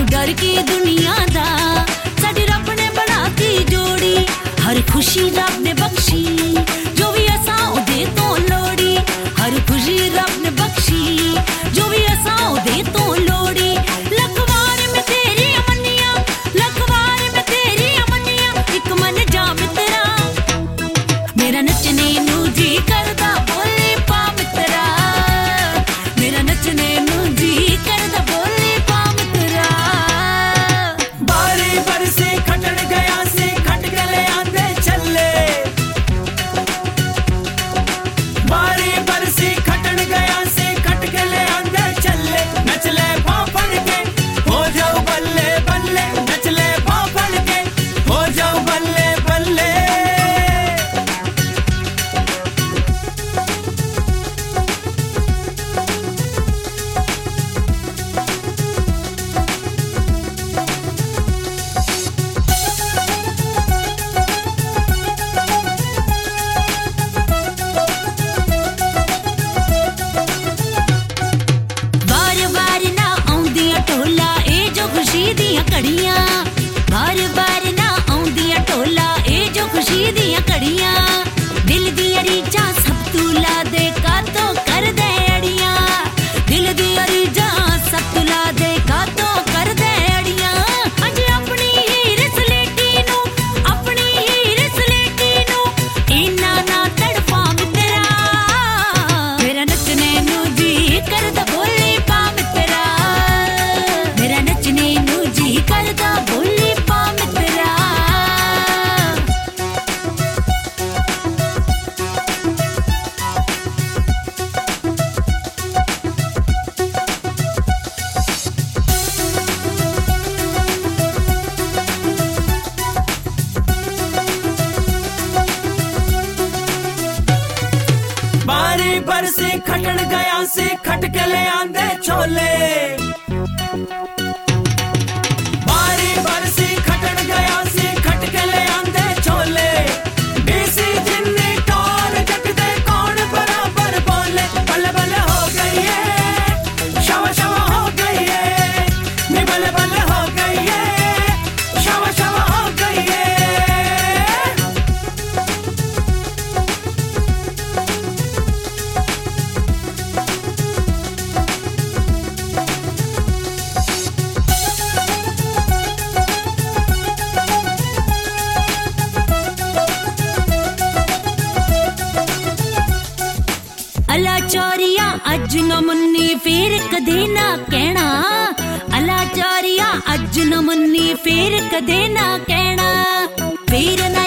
डर की दुनिया दा साडी रब ने बनाती जोड़ी हर खुशी रब ने बख्शी जो भी असा उदे तो लोड़ी हर खुशी रब ने बख्शी जो भी असा उदे तो लोड़ी लखवार में तेरी अमनिया लखवार में तेरी अमनिया एक मन जा मित्रा मेरा नचने नू जी करदा बोले पा मित्रा मेरा नचने नू जी करदा बोले पा मित्रा बारी बरसे खटन गया से खट गले आंदे चले बारी बरसे खटन गया से खट गले आंदे चले नचले पापड़ के हो जाओ बल्ले बल्ले नचले पापड़ के हो जाओ बल्ले बल्ले कड़ियां बार बार ना आउंदियां टोला ए जो खुशी दियां कड़ियां दिल दी रीजा सब तू ला दे का तो कर दे अड़ियां दिल दी रीजा सब तू ला दे का तो कर दे अड़ियां अज अपनी हीर सलेटी नु इना ना तड़पा मित्रा मेरा नचने नु जी करदा बोले पा मित्रा मेरा नचने नु करदा बोले पा मित्रा बारी बरसे खटन गया से खट के ले आंदे छोले बारी बरसे खटन गया से खट के ले आंदे छोले देसी जिन्नी टोर जट दे कौन बराबर बोले बल्ले बल्ले हो गई है शवा शवा हो गई है नी बल्ले बल्ले हो गई है शवा शवा हो गई है अला चोरिया अज न मन्नी फेर कदे ना कहना अला चोरिया अज न मन्नी फेर कदे ना कहना फेर